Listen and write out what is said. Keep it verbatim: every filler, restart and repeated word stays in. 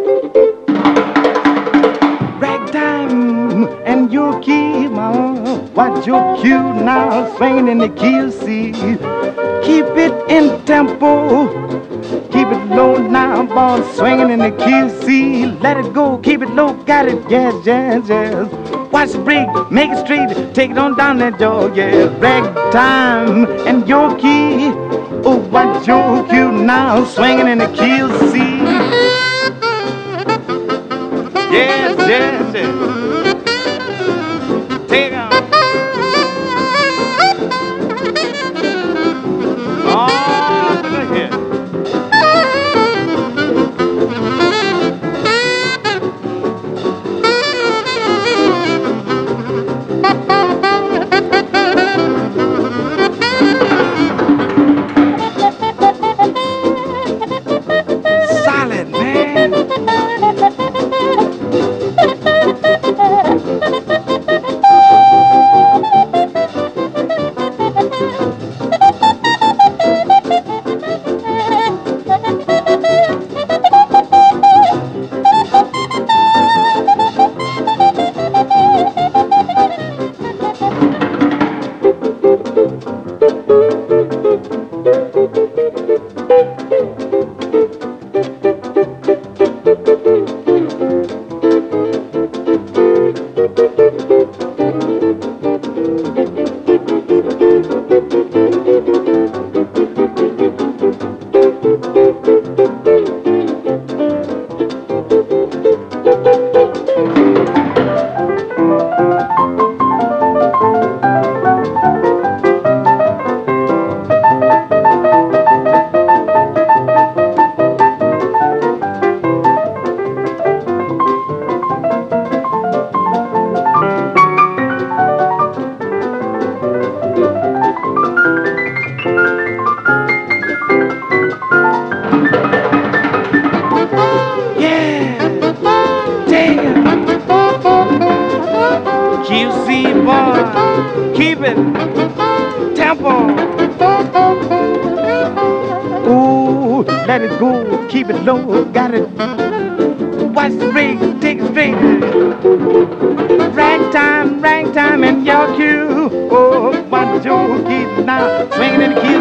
Ragtime and your key, mama. Watch your cue now, swinging in the key of C. Keep it in tempo. Keep it low now, boy, swinging in the key of C. Let it go, keep it low, got it, yes, yes, yes. Watch the break, make it straight, take it on down that door, yeah. Ragtime and your key. Oh, watch your cue now, swinging in the key of C. Yes, yes, yes. Take on. Oh, look here. Solid, man. Keep it tempo. Ooh, let it go, keep it low, got it. Watch the break, take it straight. Ragtime, ragtime, and your cue. Oh, watch your kid now, swinging in the key.